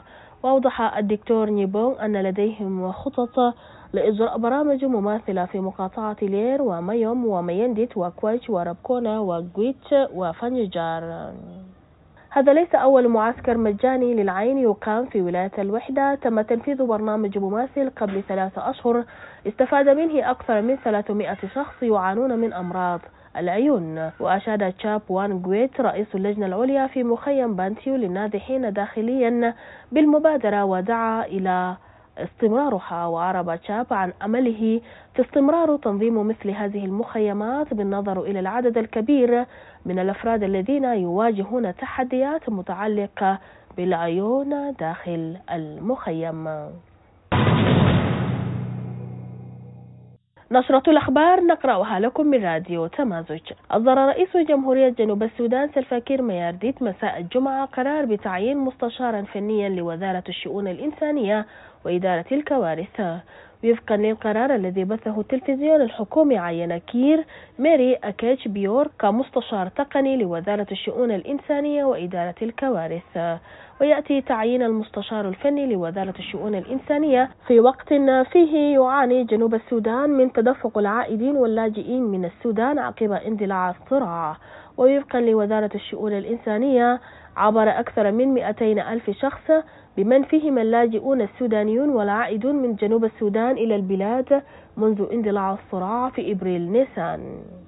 S6: وأوضح الدكتور نيبونغ أن لديهم خطط لإجراء برامج مماثلة في مقاطعة لير وميوم ومينديت وكويتش وربكونا وغويتش وفانيجار. هذا ليس أول معسكر مجاني للعين يقام في ولاية الوحدة. تم تنفيذ برنامج مماثل قبل ثلاثة أشهر استفاد منه أكثر من ثلاثمائة شخص يعانون من أمراض العيون. وأشاد تشاب وان غويت رئيس اللجنة العليا في مخيم بانتيو للنازحين داخليا بالمبادرة ودعا إلى استمرارها. وأعرب تشاب عن أمله في استمرار تنظيم مثل هذه المخيمات بالنظر إلى العدد الكبير من الأفراد الذين يواجهون تحديات متعلقة بالعيون داخل المخيم. نشرة الأخبار نقرأها لكم من راديو تمازج. أصدر رئيس جمهورية جنوب السودان سلفا كير ميارديت مساء الجمعة قرار بتعيين مستشارا فنيا لوزارة الشؤون الإنسانية وإدارة الكوارث. وفقا للقرار الذي بثه التلفزيون الحكومي، عين كير ميري أكيتش بيور كمستشار تقني لوزارة الشؤون الإنسانية وإدارة الكوارث. ويأتي تعيين المستشار الفني لوزارة الشؤون الإنسانية في وقت فيه يعاني جنوب السودان من تدفق العائدين واللاجئين من السودان عقب اندلاع الصراع. ووفقا لوزارة الشؤون الإنسانية، عبر أكثر من مئتين ألف شخص بمن فيهم اللاجئون السودانيون والعائدون من جنوب السودان إلى البلاد منذ اندلاع الصراع في إبريل نيسان.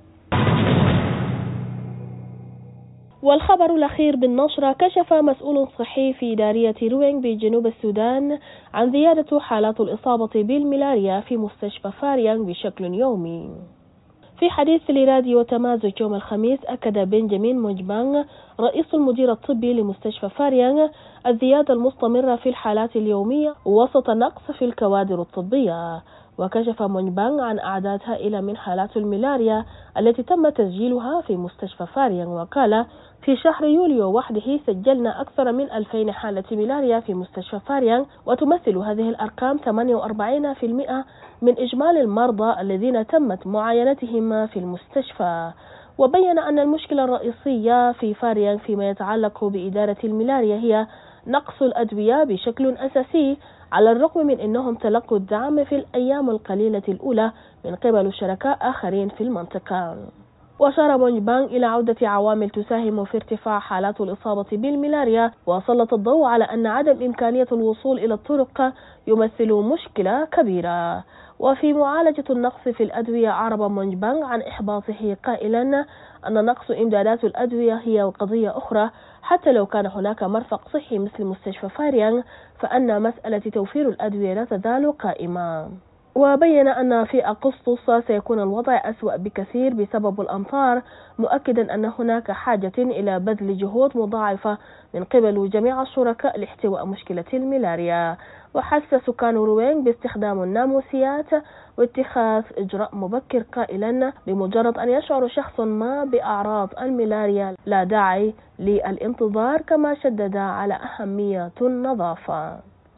S6: والخبر الأخير بالنشرة، كشف مسؤول صحي في إدارية روينغ بجنوب السودان عن زيادة حالات الإصابة بالملاريا في مستشفى فاريانغ بشكل يومي. في حديث لراديو تمازج يوم الخميس، أكد بنجامين مونجبانغ رئيس المدير الطبي لمستشفى فاريانغ الزيادة المستمرة في الحالات اليومية وسط نقص في الكوادر الطبية. وكشف مونجبانغ عن أعداد هائلة من حالات الملاريا التي تم تسجيلها في مستشفى فاريانغ، وقال في شهر يوليو وحده سجلنا أكثر من ألفين حالة ملاريا في مستشفى فاريانغ، وتمثل هذه الأرقام ثمانية وأربعين بالمئة من إجمالي المرضى الذين تمت معاينتهم في المستشفى. وبين أن المشكلة الرئيسية في فاريانغ فيما يتعلق بإدارة الملاريا هي نقص الأدوية بشكل أساسي، على الرغم من أنهم تلقوا الدعم في الأيام القليلة الأولى من قبل شركاء آخرين في المنطقة. وأشار مونجبانغ إلى عودة عوامل تساهم في ارتفاع حالات الإصابة بالملاريا، وسلط الضوء على أن عدم إمكانية الوصول إلى الطرق يمثل مشكلة كبيرة. وفي معالجة النقص في الأدوية، أعرب مونجبانغ عن إحباطه قائلا أن نقص إمدادات الأدوية هي قضية أخرى، حتى لو كان هناك مرفق صحي مثل مستشفى فاريانغ فأن مسألة توفير الأدوية لا تزال قائمة. وبين أن في أغسطس سيكون الوضع أسوأ بكثير بسبب الأمطار، مؤكدا أن هناك حاجة إلى بذل جهود مضاعفة من قبل جميع الشركاء لاحتواء مشكلة الملاريا. وحث سكان روينغ باستخدام الناموسيات واتخاذ إجراء مبكر، قائلا بمجرد أن يشعر شخص ما بأعراض الملاريا لا داعي للانتظار، كما شدد على أهمية النظافة.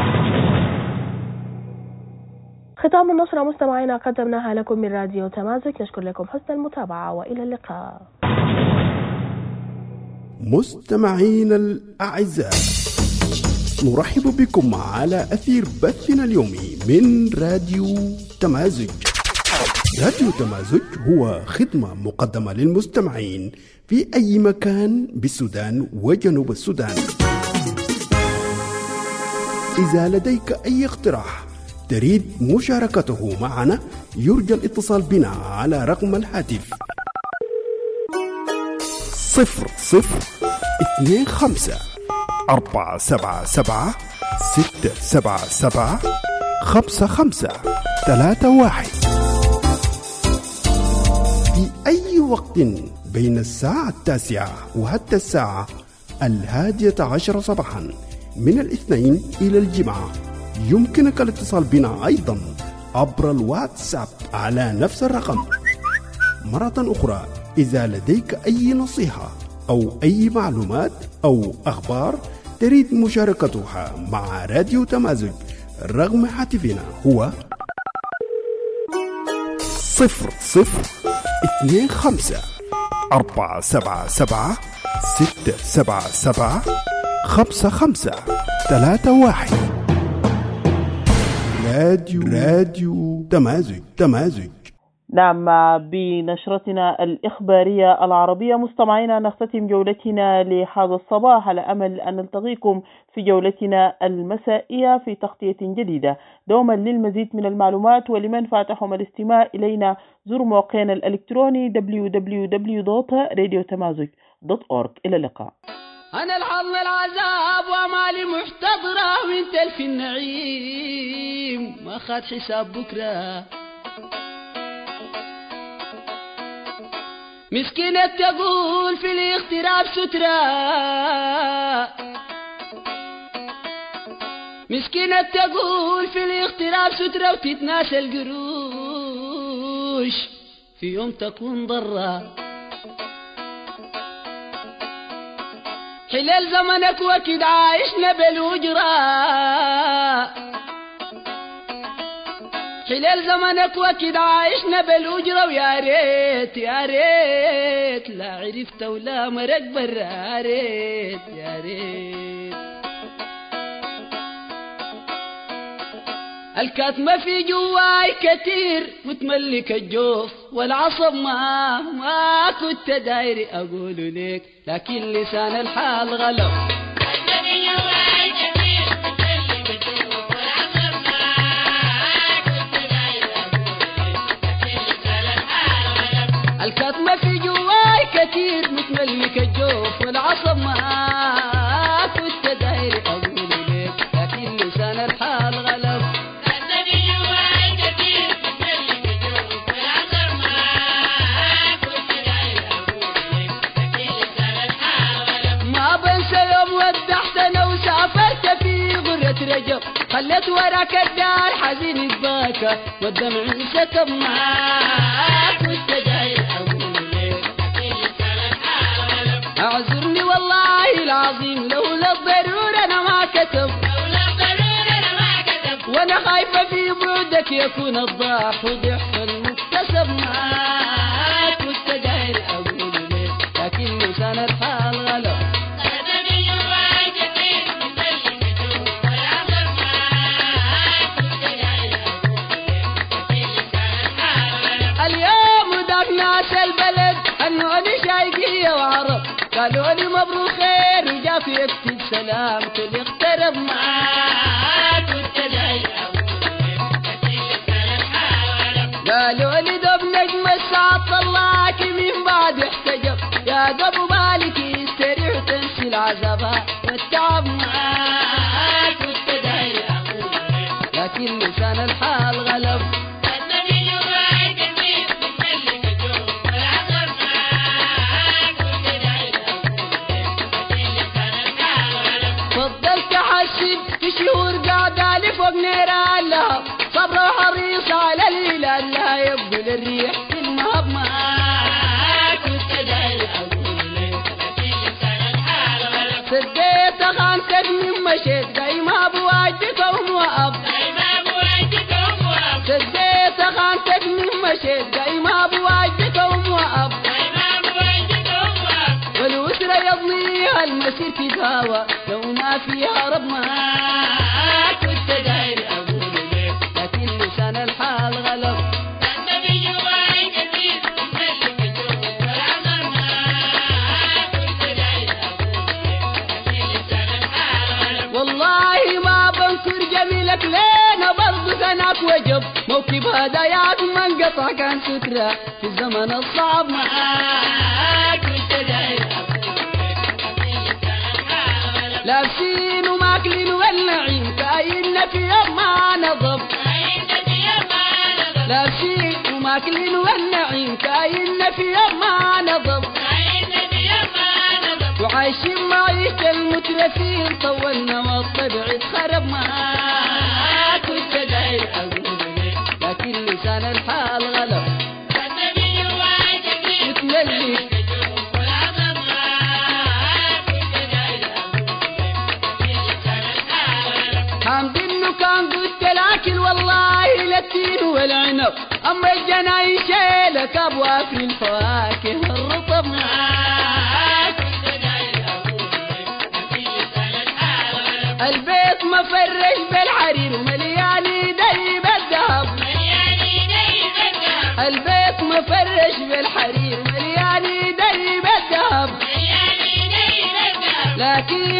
S6: ختام النشرة مستمعينا قدمناها لكم من راديو تمازج، نشكر لكم حسن المتابعة وإلى اللقاء.
S15: مستمعينا الأعزاء، نرحب بكم على أثير بثنا اليومي من راديو تمازج. راديو تمازج هو خدمة مقدمة للمستمعين في أي مكان بالسودان وجنوب السودان. إذا لديك أي اقتراح تريد مشاركته معنا، يرجى الاتصال بنا على رقم الهاتف صفر صفر اثنين خمسة أربعة سبعة سبعة ستة سبعة سبعة خمسة خمسة ثلاثة واحد في أي وقت بين الساعة التاسعة وحتى الساعة الهادية عشر صباحا من الاثنين إلى الجمعة. يمكنك الاتصال بنا أيضا عبر الواتساب على نفس الرقم. مرة أخرى، إذا لديك أي نصيحة أو أي معلومات أو أخبار تريد مشاركتها مع راديو تمازج، رقم هاتفنا هو صفر صفر اثنين خمسة أربعة سبعة سبعة ستة سبعة سبعة خمسة خمسة ثلاثة واحد. راديو راديو تمازج تمازج.
S1: نعم، بنشرتنا الإخبارية العربية مستمعينا نختتم جولتنا لهذا الصباح على أمل أن نلتقيكم في جولتنا المسائية في تغطية جديدة. دوما للمزيد من المعلومات ولمن فاتحهم الاستماع إلينا زوروا موقعنا الإلكتروني دبليو دبليو دبليو دوت راديو تمازج دوت أورغ. إلى اللقاء.
S16: أنا الحظ العذاب ومالي محتضرة وانت في النعيم ما خد حساب بكرة. مسكينة تقول في الاغتراب سترة، مسكينة تقول في الاغتراب سترة وتتناسى القروش في يوم تكون ضرة. حلال زمنك وكد عايشنا بالوجرة، حلال زمنك وكد عايشنا بالوجرة ويا ريت يا ريت لا عرفت ولا مرق برا، يا ريت يا ريت. الكتمة في جواي كتير متملك الجوف والعصب ما ما كنت دايري أقول ليك لكن لسان الحال غلب. الكتمة في جواي كتير متملك الجوف والعصب ما كنت دايري أقول ليك لكن لسان الحال غلب. رجب خلت وراك الدار حزين الباكة والدمع انسكب معاك وانت جاي اقول لك اعذرني والله العظيم لولا الضرورة انا ما كتب، لولا الضرورة انا ما كتب، وانا خايفة في بعدك يكون الضعف وضعف المكتسب معاك وانت جاي اقول لك لكن لسان الحال غلب. قالوا لي مبروك خير وجا في يكتب سلام كل اقترب معاك وانت جاي قالوا لي دب نجم الساعة طلعك من بعد احتجب يا دب بالك يستريح وتنسي العذابات والتعب معاك وانت جاي لكن لسان الحال غلب. شهور قاعدة لفوق نيران لها صبر وحريص على الهلال لا يبدو للريح في المهب معاك وانت جاي اقول لك سديت خانتك من مشيت دايما بواجهك وموقف، دايما بواجهك وموقف، سديت خانتك من مشيت دايما بواجهك وموقف، دايما بواجهك وموقف، والأسرة يضنيها المسير تتهاوى لو ما فيها رب معاك وانت داير اقول لك لكن لسان الحال غلب. النبي جواي كثير متملك الجو والعذر معاك وانت داير اقول لك لكن لسان الحال غلب. والله ما بنكر جميلك لينا برضو كانك وجب موكب هداياك من قطع كان سترة في الزمن الصعب معاك وانت داير اقول لابسين وماكلين والنعيم كاين في يوم ما نضب، لابسين وماكلين والنعيم كاين في يوم ما نضب، وعايشين معيشة المترفين طولنا والطبع اتخرب معاك وانت داير اقول لك لكن لسان الحال غلب. متملك حمد انه كان قلت لكن والله للتين والعنب اما الجناين شيلك ابواب الفواكه الرطب معاك البيت مفرش بالحرير ومليان ايدي بالذهب، البيت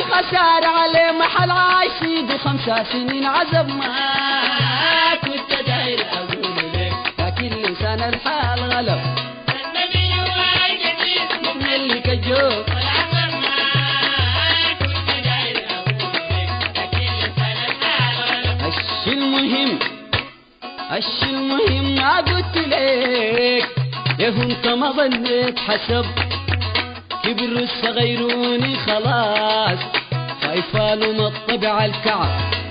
S16: خسارة عليه محل عايشيد خمسة سنين عذب ما كنت داير أقول لك لكن لسان الحال غلب النبي واي جديد من اللي كجوب والعذب ما كنت داير أقول لك لكن لسان الحال غلب الشي المهم الشي المهم ما قلت لك له انت ما ظنيت حسب كبروا الصغيروني خلاص خايفة من الطبع الكعب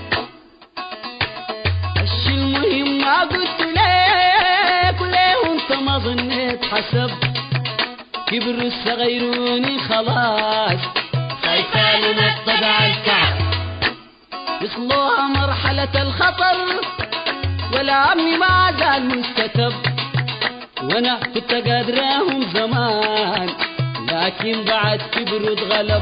S16: الشي المهم ما قلت لك وليه انت ما ظنيت حسب كبروا الصغيروني خلاص خايفة من الطبع الكعب يصلوها مرحلة الخطر ولا عمي ما زال مستتب وانا كنت قادراهم زمان لكن بعد كبروا اتغلب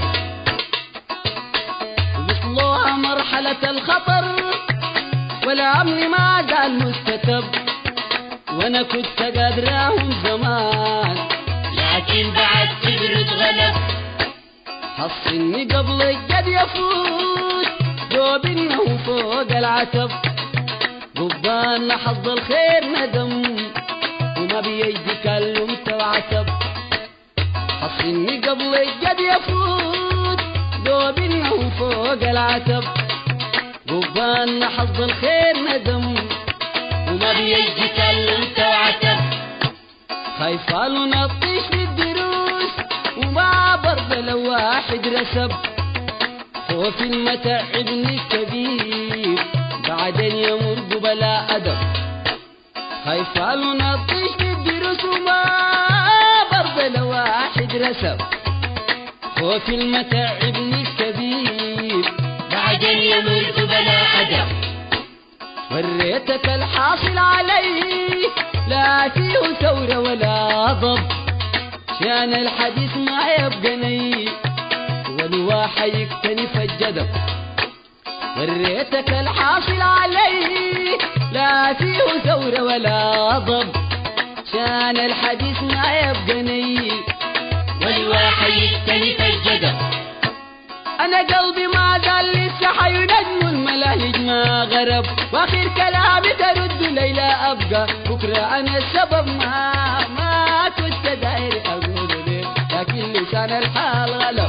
S16: وصلوها مرحلة الخطر ولا عمي ما زال مستتب وانا كنت قادراهم زمان لكن بعد كبروا اتغلب حصني قبل الجد يفوت دوب انه فوق العتب قبان لحظ الخير ندم وما بيجي كلمت وعتب حصني قبل الجد يفوت دوب انه فوق العتب قبان لحظ الخير ندم وما بيجي كلمت وعتب خايفة له نطيش بالدروس وما برضه لو واحد رسب خوف المتعبني كبير بعدين يمر بلا أدب خايفة له نطيش بالدروس وما برضه لو واحد رسب خوف المتعبني كبير بعدين يمر بلا أدب وريتك الحاصل علي لا فيه ثورة ولا ضب شان الحديث ما يبقى ني والواحد يكتنف الجدب وريتك الحاصل علي لا فيه ثورة ولا ضب شان الحديث ما يبقى ني والواحد يكتنف الجدب أنا قلبي ما زال لسه حينجم الملاهج ما غرب وآخر كلامي ترد ليلى أبقى بكرة أنا السبب ما ما كنت داير أقول لك لكن لسان الحال غلب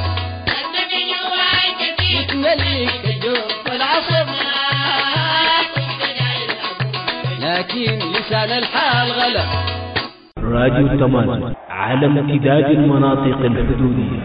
S16: يتملك الجوع والعصب لكن لسان الحال غلب
S3: راديو التماس على امتداد المناطق الحدودية.